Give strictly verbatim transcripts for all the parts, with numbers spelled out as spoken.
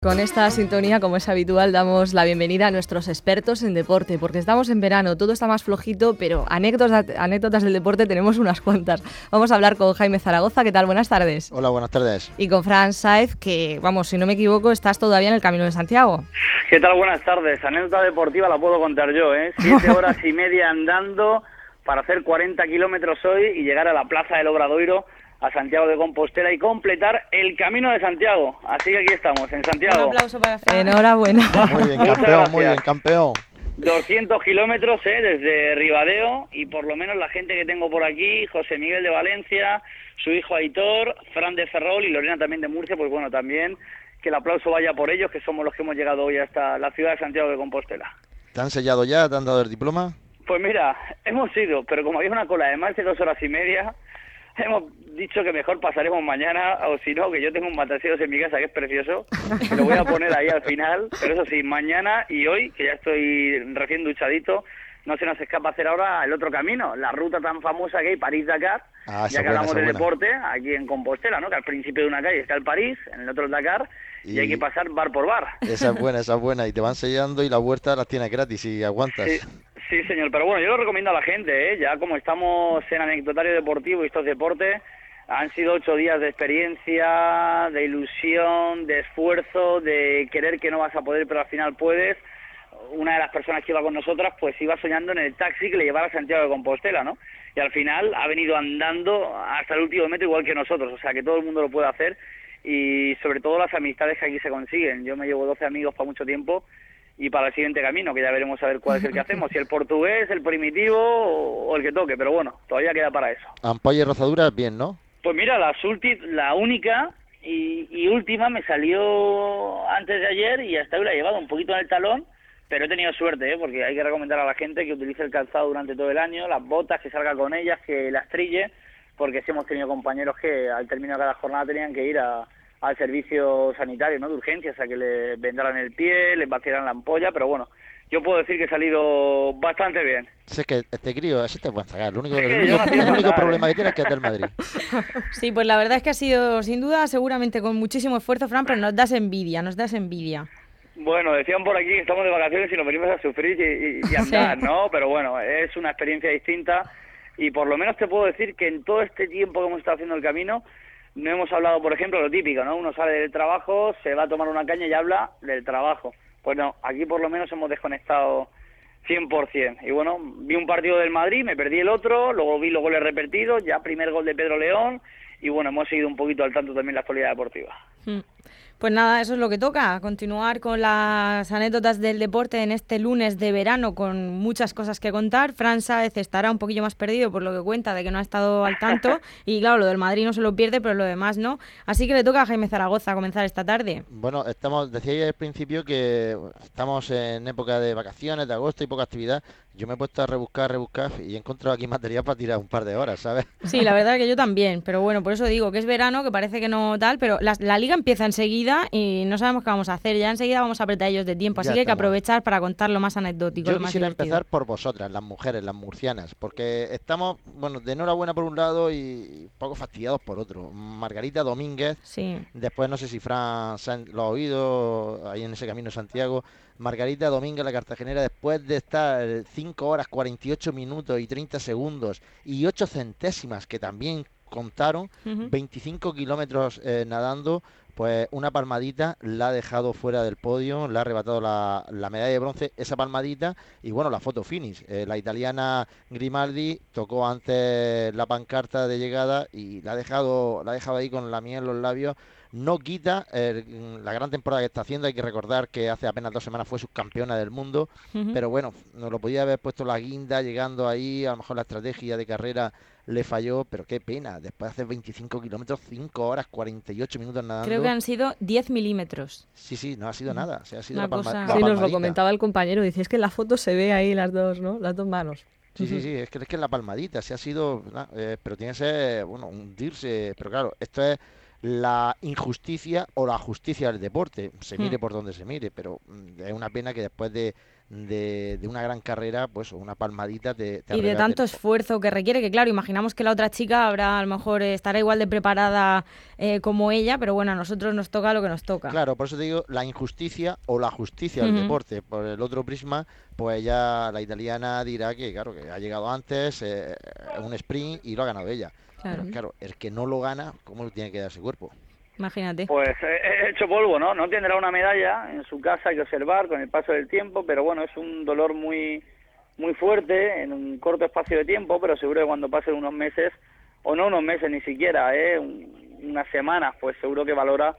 Con esta sintonía, como es habitual, damos la bienvenida a nuestros expertos en deporte, porque estamos en verano, todo está más flojito, pero anécdotas, anécdotas del deporte tenemos unas cuantas. Vamos a hablar con Jaime Zaragoza. ¿Qué tal? Buenas tardes. Hola, buenas tardes. Y con Fran Sáez, que, vamos, si no me equivoco, estás todavía en el Camino de Santiago. ¿Qué tal? Buenas tardes. Anécdota deportiva la puedo contar yo, ¿eh? Siete horas y media andando para hacer cuarenta kilómetros hoy y llegar a la Plaza del Obradoiro, a Santiago de Compostela, y completar el Camino de Santiago. Así que aquí estamos, en Santiago. Un aplauso para Fran. Enhorabuena. Muy bien, campeón, muy bien, campeón. doscientos kilómetros, ¿eh? Desde Ribadeo, y por lo menos la gente que tengo por aquí, José Miguel de Valencia, su hijo Aitor, Fran de Ferrol y Lorena también de Murcia, pues bueno, también que el aplauso vaya por ellos, que somos los que hemos llegado hoy hasta la ciudad de Santiago de Compostela. ¿Te han sellado ya? ¿Te han dado el diploma? Pues mira, hemos ido, pero como había una cola de más de dos horas y media, hemos dicho que mejor pasaremos mañana, o si no, que yo tengo un mataseros en mi casa que es precioso, que lo voy a poner ahí al final, pero eso sí, mañana y hoy, que ya estoy recién duchadito, no se nos escapa hacer ahora el otro camino, la ruta tan famosa que hay, París-Dakar, ah, ya que buena, hablamos de buena. deporte, aquí en Compostela, ¿no? Que al principio de una calle está el París, en el otro el Dakar, y, y hay que pasar bar por bar. Esa es buena, esa es buena, y te van sellando y la vuelta las tienes gratis y aguantas. Sí. Sí, señor, pero bueno, yo lo recomiendo a la gente, ¿eh? Ya como estamos en anecdotario deportivo y estos deportes, han sido ocho días de experiencia, de ilusión, de esfuerzo, de querer que no vas a poder, pero al final puedes. Una de las personas que iba con nosotras, pues iba soñando en el taxi que le llevara a Santiago de Compostela, ¿no? Y al final ha venido andando hasta el último metro igual que nosotros, o sea que todo el mundo lo puede hacer, y sobre todo las amistades que aquí se consiguen. Yo me llevo doce amigos para mucho tiempo, y para el siguiente camino, que ya veremos a ver cuál es el que hacemos, si el portugués, el primitivo o el que toque, pero bueno, todavía queda para eso. Ampolla y rozaduras, bien, ¿no? Pues mira, las ulti- la única y, y última me salió antes de ayer y hasta hoy la he llevado un poquito en el talón, pero he tenido suerte, ¿eh? Porque hay que recomendar a la gente que utilice el calzado durante todo el año, las botas, que salga con ellas, que las trille, porque sí hemos tenido compañeros que al término de cada jornada tenían que ir a... al servicio sanitario, ¿no? De urgencias, a que le vendaran el pie, le vaciaran la ampolla, pero bueno, yo puedo decir que he salido bastante bien. Sé que este crío, ese te puede sacar. El único, Sí, el único, el único problema que tiene es que es del Madrid. Sí, pues la verdad es que ha sido, sin duda, seguramente con muchísimo esfuerzo, Fran, pero nos das envidia, nos das envidia. Bueno, decían por aquí que estamos de vacaciones y nos venimos a sufrir y, y, y andar, sí, ¿no? Pero bueno, es una experiencia distinta, y por lo menos te puedo decir que en todo este tiempo que hemos estado haciendo el camino, no hemos hablado, por ejemplo, lo típico, ¿no? Uno sale del trabajo, se va a tomar una caña y habla del trabajo. Pues no, aquí por lo menos hemos desconectado cien por ciento. Y bueno, vi un partido del Madrid, me perdí el otro, luego vi los goles repetidos, ya primer gol de Pedro León, y bueno, hemos seguido un poquito al tanto también la actualidad deportiva. Pues nada, eso es lo que toca, continuar con las anécdotas del deporte en este lunes de verano, con muchas cosas que contar. Fran Sáez estará un poquillo más perdido por lo que cuenta de que no ha estado al tanto, y claro, lo del Madrid no se lo pierde, pero lo demás no. Así que le toca a Jaime Zaragoza comenzar esta tarde. Bueno, estamos, decía al principio que estamos en época de vacaciones, de agosto y poca actividad. Yo me he puesto a rebuscar, rebuscar y he encontrado aquí material para tirar un par de horas, ¿sabes? Sí, la verdad es que yo también, pero bueno, por eso digo que es verano, que parece que no tal, pero la, la liga empieza enseguida y no sabemos qué vamos a hacer. Ya enseguida vamos a apretar ellos de tiempo, así Ya que hay que estamos. aprovechar para contar lo más anecdótico, Yo lo más quisiera divertido. empezar por vosotras, las mujeres, las murcianas, porque estamos, bueno, de enhorabuena por un lado y poco fastidiados por otro. Margarita Domínguez, Sí. después no sé si Fran Sáenz lo ha oído, ahí en ese camino de Santiago. Margarita Domínguez, la cartagenera, después de estar cinco horas, cuarenta y ocho minutos y treinta segundos y ocho centésimas, que también contaron, Uh-huh. veinticinco kilómetros eh, nadando, pues una palmadita la ha dejado fuera del podio, le ha arrebatado la, la medalla de bronce, esa palmadita, y bueno, la foto finish. Eh, la italiana Grimaldi tocó antes la pancarta de llegada y la ha dejado, la ha dejado ahí con la miel en los labios. No quita eh, la gran temporada que está haciendo. Hay que recordar que hace apenas dos semanas fue subcampeona del mundo, Uh-huh. pero bueno, nos lo podía haber puesto la guinda llegando ahí, a lo mejor la estrategia de carrera le falló, pero qué pena, después de hacer veinticinco kilómetros, cinco horas, cuarenta y ocho minutos nadando. Creo que han sido diez milímetros. Sí, sí, no ha sido nada, o sea, ha sido Una la palma, cosa- la Sí, Sí, nos lo palmadita. comentaba el compañero, dice, es que en la foto se ve ahí las dos, ¿no? Las dos manos. Sí, sí, sí, es que es que la palmadita, sí ha sido, nah, eh, pero tiene que ser, bueno, hundirse, pero claro, esto es la injusticia o la justicia del deporte, se mire Hmm. por donde se mire, pero mm, es una pena que después de, de, de una gran carrera, pues una palmadita te, te y de tanto esfuerzo que requiere, que claro, imaginamos que la otra chica habrá, a lo mejor eh, estará igual de preparada eh, como ella, pero bueno, a nosotros nos toca lo que nos toca. Claro, por eso te digo, la injusticia o la justicia del uh-huh. deporte. Por el otro prisma, pues ya la italiana dirá que, claro, que ha llegado antes, eh, un sprint y lo ha ganado ella. Claro. Pero claro, el que no lo gana, ¿cómo le tiene que dar ese cuerpo? Imagínate. Pues he hecho polvo, ¿no? No tendrá una medalla en su casa, hay que observar con el paso del tiempo, pero bueno, es un dolor muy muy fuerte en un corto espacio de tiempo, pero seguro que cuando pasen unos meses, o no unos meses ni siquiera, ¿eh? Un, unas semanas, pues seguro que valora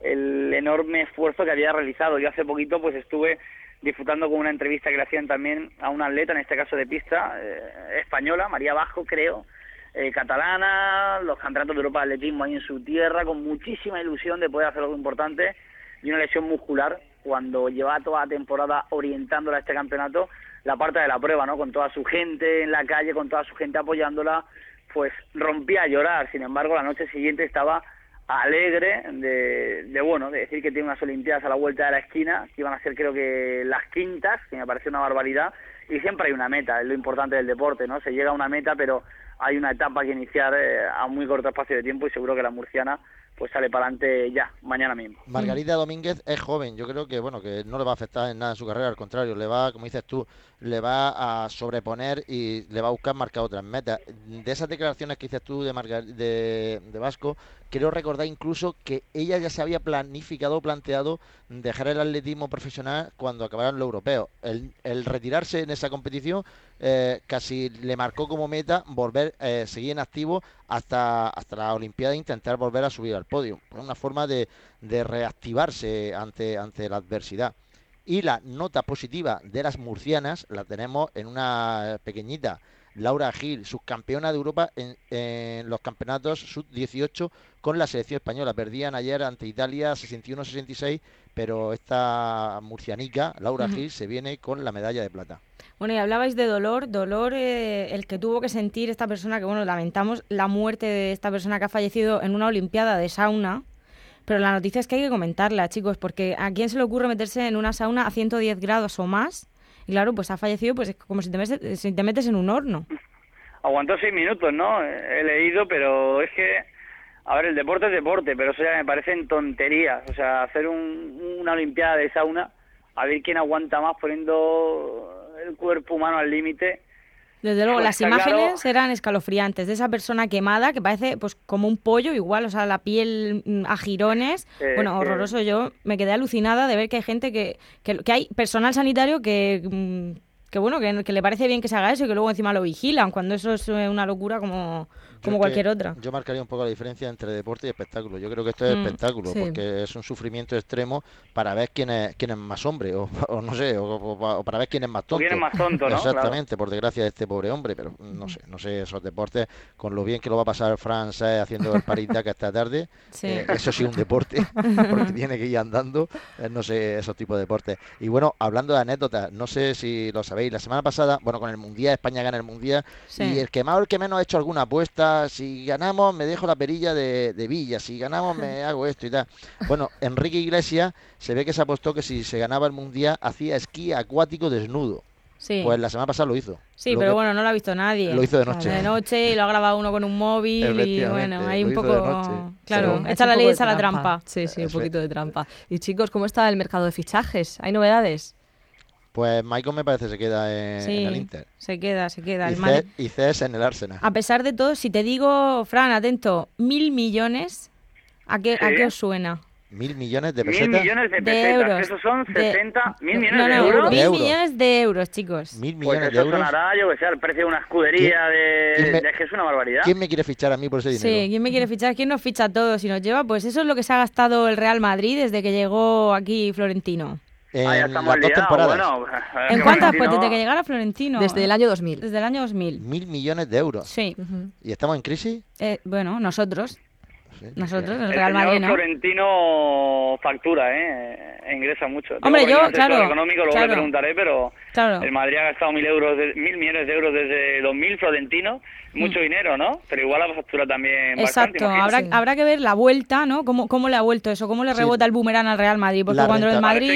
el enorme esfuerzo que había realizado. Yo hace poquito pues estuve disfrutando con una entrevista que le hacían también a una atleta, en este caso de pista, eh, española, María Bajo, creo, Eh, catalana, los campeonatos de Europa de atletismo ahí en su tierra, con muchísima ilusión de poder hacer algo importante, y una lesión muscular cuando llevaba toda la temporada orientándola a este campeonato, la parte de la prueba, ¿no? Con toda su gente en la calle, con toda su gente apoyándola, pues rompía a llorar. Sin embargo, la noche siguiente estaba alegre de, de bueno, de decir que tiene unas Olimpiadas a la vuelta de la esquina, que iban a ser creo que las quintas, que me parece una barbaridad, y siempre hay una meta, es lo importante del deporte, ¿no? Se llega a una meta, pero hay una etapa que iniciar eh, a muy corto espacio de tiempo, y seguro que la murciana pues sale para adelante ya, mañana mismo. Margarita Domínguez es joven, yo creo que bueno que no le va a afectar en nada en su carrera, al contrario, le va, como dices tú, le va a sobreponer y le va a buscar marcar otras metas. De esas declaraciones que dices tú de, Margar de, de Vasco, quiero recordar incluso que ella ya se había planificado, planteado dejar el atletismo profesional cuando acabaran los europeos. El, el retirarse en esa competición eh, casi le marcó como meta volver, eh, seguir en activo hasta, hasta la Olimpiada e intentar volver a subir al podio. Una forma de, de reactivarse ante, ante la adversidad. Y la nota positiva de las murcianas la tenemos en una pequeñita, Laura Gil, subcampeona de Europa en, en los campeonatos sub dieciocho con la selección española. Perdían ayer ante Italia sesenta y uno a sesenta y seis, pero esta murcianica, Laura uh-huh. Gil, se viene con la medalla de plata. Bueno, y hablabais de dolor, dolor eh, el que tuvo que sentir esta persona, que bueno, lamentamos la muerte de esta persona que ha fallecido en una olimpiada de sauna. Pero la noticia es que hay que comentarla, chicos, porque ¿a quién se le ocurre meterse en una sauna a ciento diez grados o más? Y claro, pues ha fallecido, pues es como si te metes, si te metes en un horno. Aguantó seis minutos, ¿no? He leído, pero es que, a ver, el deporte es deporte, pero eso ya me parecen tonterías. O sea, hacer un, una olimpiada de sauna, a ver quién aguanta más poniendo el cuerpo humano al límite. Desde luego, pues las imágenes claro. eran escalofriantes, de esa persona quemada que parece pues como un pollo igual, o sea, la piel a jirones. Eh, bueno, horroroso. Eh. Yo me quedé alucinada de ver que hay gente que, que, que hay personal sanitario que, que bueno, que, que le parece bien que se haga eso y que luego encima lo vigilan, cuando eso es una locura como... como cualquier otra. Yo marcaría un poco la diferencia entre deporte y espectáculo. Yo creo que esto es mm, espectáculo, sí. porque es un sufrimiento extremo para ver quién es quién es más hombre, o, o no sé, o, o, o para ver quién es más tonto. O quién es más tonto, ¿no? Exactamente, claro. por desgracia de este pobre hombre, pero no sé, no sé esos deportes, con lo bien que lo va a pasar Fran Sáez haciendo el Paris-Dakar esta tarde, sí. eh, eso sí un deporte, porque tiene que ir andando, eh, no sé, esos tipos de deportes. Y bueno, hablando de anécdotas, no sé si lo sabéis, la semana pasada, bueno, con el Mundial, España gana el Mundial, sí. y el que más o el que menos ha hecho alguna apuesta, si ganamos me dejo la perilla de, de Villa, si ganamos me hago esto y tal. Bueno, Enrique Iglesias se ve que se apostó que si se ganaba el Mundial hacía esquí acuático desnudo. Sí. Pues la semana pasada lo hizo. Sí, lo pero que... bueno, no lo ha visto nadie. Lo hizo de noche. De noche y lo ha grabado uno con un móvil y bueno, hay un poco... Claro, echa la ley, echa la trampa. Sí, sí, un poquito de trampa. Y chicos, ¿cómo está el mercado de fichajes? ¿Hay novedades? Pues Maicon me parece se queda en, sí, en el Inter. se queda, se queda. Y, el Cés, y Cés en el Arsenal. A pesar de todo, si te digo, Fran, atento, mil millones, ¿a qué, ¿sí? ¿a qué os suena? Mil millones de pesetas. Mil millones de pesetas, de euros. Esos son sesenta, de, mil millones no, no, de euros. Mil de euros. millones de euros, chicos. Mil millones pues de euros. Sonará, yo que sé, el precio de una escudería de, me, de que es una barbaridad. ¿Quién me quiere fichar a mí por ese dinero? Sí, ¿quién me quiere fichar? ¿Quién nos ficha a todos y nos lleva? Pues eso es lo que se ha gastado el Real Madrid desde que llegó aquí Florentino. En ah, las dos liados. temporadas. Bueno, ¿En cuántas? Pues desde que llegara Florentino. Desde el año dos mil. Desde el año dos mil. Mil millones de euros. Sí. Uh-huh. ¿Y estamos en crisis? Eh, bueno, nosotros. Sí, nosotros, el, el Real Madrid, ¿no? Florentino factura, ¿eh? Ingresa mucho. Hombre, yo, claro. económico, luego claro, le preguntaré, pero claro. el Madrid ha gastado mil euros, de, mil millones de euros desde dos mil, Florentino. Mucho mm. dinero, ¿no? Pero igual la factura también Exacto, bastante, habrá, sí. habrá que ver la vuelta, ¿no? Cómo, cómo le ha vuelto eso, cómo le rebota sí. el boomerang al Real Madrid. Porque la cuando renta. el Madrid... Que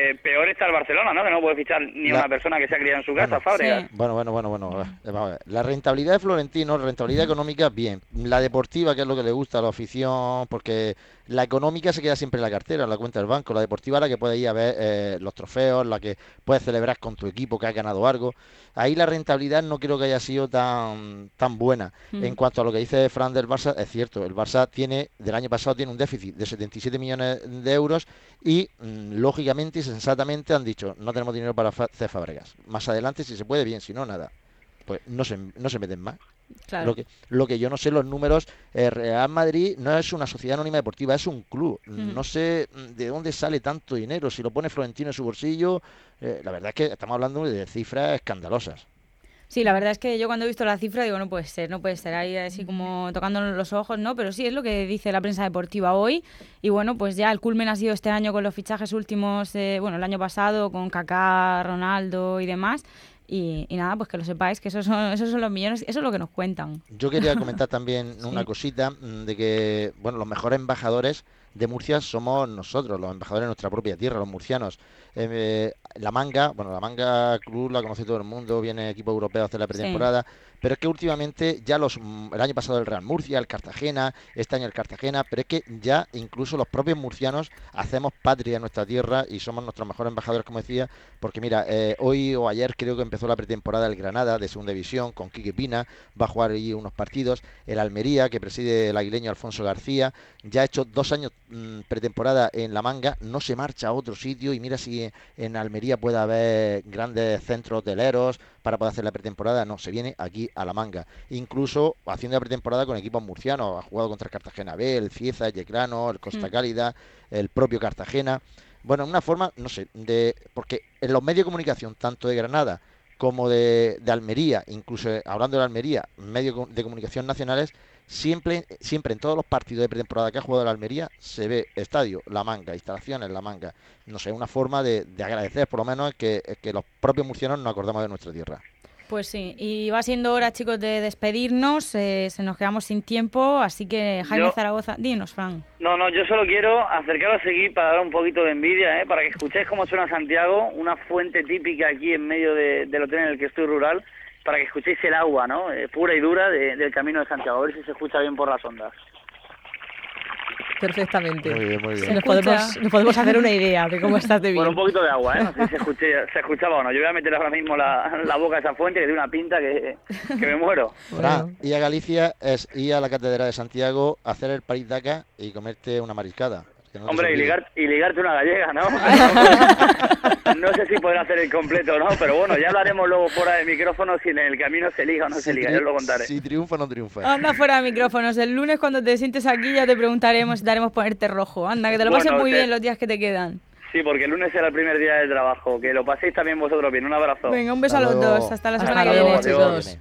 eh, peor está el Barcelona, ¿no? Que no puede fichar ni La... una persona que se ha criado en su casa, bueno, Fábregas. Sí. Bueno, bueno, bueno, bueno. Vamos a ver. La rentabilidad de Florentino, la rentabilidad económica, bien. La deportiva, que es lo que le gusta a la afición, porque la económica se queda siempre en la cartera, en la cuenta del banco. La deportiva, la que puedes ir a ver eh, los trofeos, la que puedes celebrar con tu equipo que ha ganado algo. Ahí la rentabilidad no creo que haya sido tan tan buena. Mm. En cuanto a lo que dice Fran del Barça, es cierto, el Barça tiene, del año pasado tiene un déficit de setenta y siete millones de euros y, mmm, lógicamente y sensatamente han dicho, no tenemos dinero para hacer Fábregas. Más adelante, si se puede, bien, si no, nada. Pues no se, no se meten más. Claro. Lo que, lo que yo no sé los números, eh, Real Madrid no es una sociedad anónima deportiva, es un club. Mm. No sé de dónde sale tanto dinero. Si lo pone Florentino en su bolsillo, eh, la verdad es que estamos hablando de cifras escandalosas. Sí, la verdad es que yo cuando he visto la cifra digo, no puede ser, no puede ser, ahí así como tocándonos los ojos, ¿no? Pero sí, es lo que dice la prensa deportiva hoy. Y bueno, pues ya el culmen ha sido este año con los fichajes últimos, eh, bueno, el año pasado con Kaká, Ronaldo y demás. Y, y nada, pues que lo sepáis, que esos son, esos son los millones, eso es lo que nos cuentan. Yo quería comentar también sí. una cosita, de que, bueno, los mejores embajadores de Murcia somos nosotros, los embajadores de nuestra propia tierra, los murcianos. Eh, la Manga, bueno, la Manga Club la conoce todo el mundo, viene equipo europeo a hacer la pretemporada, sí. pero es que últimamente ya los, el año pasado el Real Murcia, el Cartagena, este año el Cartagena, pero es que ya incluso los propios murcianos hacemos patria en nuestra tierra y somos nuestros mejores embajadores, como decía, porque mira, eh, hoy o ayer creo que empezó la pretemporada del Granada de Segunda División con Quique Pina, va a jugar ahí unos partidos, el Almería, que preside el aguileño Alfonso García, ya ha hecho dos años mmm, pretemporada en La Manga, no se marcha a otro sitio y mira si en Almería puede haber grandes centros hoteleros para poder hacer la pretemporada, no, se viene aquí a La Manga, incluso haciendo la pretemporada con equipos murcianos, ha jugado contra el Cartagena B, el Cieza, el Yeclano, el Costa Cálida, el propio Cartagena, bueno, una forma, no sé, de porque en los medios de comunicación, tanto de Granada como de, de Almería, incluso hablando de Almería, medios de comunicación nacionales, siempre, siempre en todos los partidos de pretemporada que ha jugado la Almería se ve estadio La Manga, instalaciones La Manga. No sé, una forma de, de agradecer por lo menos que, que los propios murcianos nos acordamos de nuestra tierra. Pues sí, y va siendo hora, chicos, de despedirnos, eh, se nos quedamos sin tiempo, así que Jaime yo, Zaragoza, dinos, Fran. No, no, yo solo quiero acercaros aquí para dar un poquito de envidia, ¿eh? Para que escuchéis cómo suena Santiago, una fuente típica aquí en medio de, del hotel en el que estoy rural, para que escuchéis el agua, ¿no? Eh, pura y dura de, del camino de Santiago, a ver si se escucha bien por las ondas. Perfectamente. Muy bien, muy bien. Nos podemos, nos podemos hacer una idea de cómo estás de bien. Bueno, un poquito de agua, ¿eh? No sé si se, escuché, se escuchaba o no. Yo voy a meter ahora mismo la, la boca a esa fuente que tiene una pinta que, que me muero. Fran, ir a Galicia es ir a la Catedral de Santiago, hacer el París-Dakar y comerte una mariscada. No Hombre, y, ligar, y ligarte una gallega, ¿no? No sé si podrá hacer el completo o no, pero bueno, ya hablaremos luego fuera de micrófonos si en el camino se liga o no si se liga, yo os lo contaré. Si triunfa o no triunfa. Anda fuera de micrófonos, el lunes cuando te sientes aquí ya te preguntaremos si te haremos ponerte rojo. Anda, que te lo pases bueno, muy te... bien los días que te quedan. Sí, porque el lunes será el primer día de trabajo, que lo paséis también vosotros bien, un abrazo. Venga, un beso hasta a los luego. dos, hasta la semana hasta que viene, chicos.